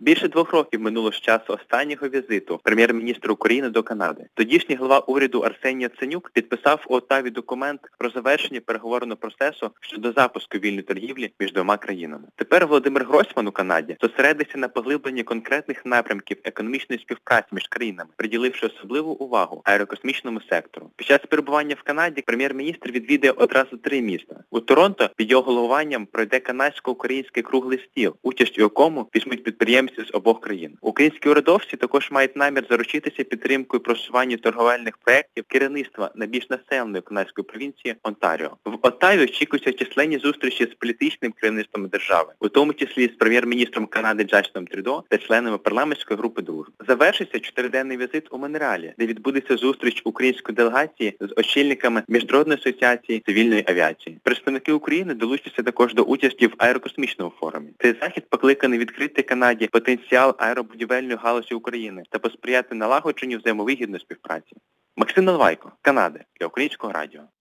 Більше 2 років минуло з часу останнього візиту прем'єр-міністра України до Канади. Тодішній глава уряду Арсеній Яценюк підписав у Оттаві документ про завершення переговорного процесу щодо запуску вільної торгівлі між двома країнами. Тепер Володимир Гройсман у Канаді зосередиться на поглибленні конкретних напрямків економічної співпраці між країнами, приділивши особливу увагу аерокосмічному сектору. Під час перебування в Канаді прем'єр-міністр відвідає одразу 3 міста. У Торонто під його головуванням пройде канадсько-український круглий стіл, участь у якому візьмуть підприємці з обох країн. Українські урядовці також мають намір заручитися підтримкою просування торговельних проєктів керівництва найбільш населеної канадської провінції Онтаріо. В Оттаві очікуються численні зустрічі з політичним керівництвом держави, у тому числі з прем'єр-міністром Канади Джастіном Трюдо та членами парламентської групи дружби. Завершиться 4-денний візит у Монреалі, де відбудеться зустріч української делегації з очільниками Міжнародної асоціації цивільної авіації. Представники України долучаться також до участі в аерокосмічному форумі. Цей захід покликаний відкрити Канаді потенціал аеробудівельної галузі України та посприяти налагодженню взаємовигідної співпраці. Максим Наливайко, Канада, для Українського радіо.